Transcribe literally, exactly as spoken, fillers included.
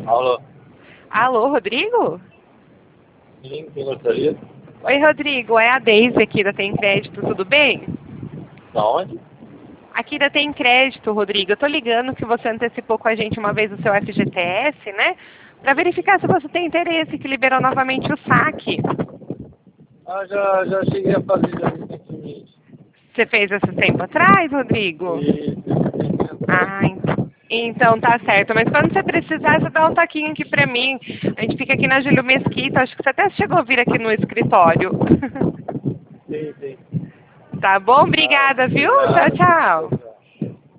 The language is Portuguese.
Alô? Alô, Rodrigo? Sim, quem gostaria? Oi, Rodrigo, é a Deise aqui da Tem Crédito, tudo bem? Da onde? Aqui da Tem Crédito, Rodrigo. Eu tô ligando que você antecipou com a gente uma vez o seu F G T S, né? Para verificar se você tem interesse, que liberou novamente o saque. Ah, já, já cheguei a fazer já recentemente. Você fez esse tempo atrás, Rodrigo? E Ah, en- então tá certo. Mas quando você precisar, você dá um taquinho aqui pra mim. A gente fica aqui na Júlio Mesquita. Acho que você até chegou a vir aqui no escritório. sim, sim. Tá bom? Ah, Obrigada, viu? Tchau, obrigado. tchau.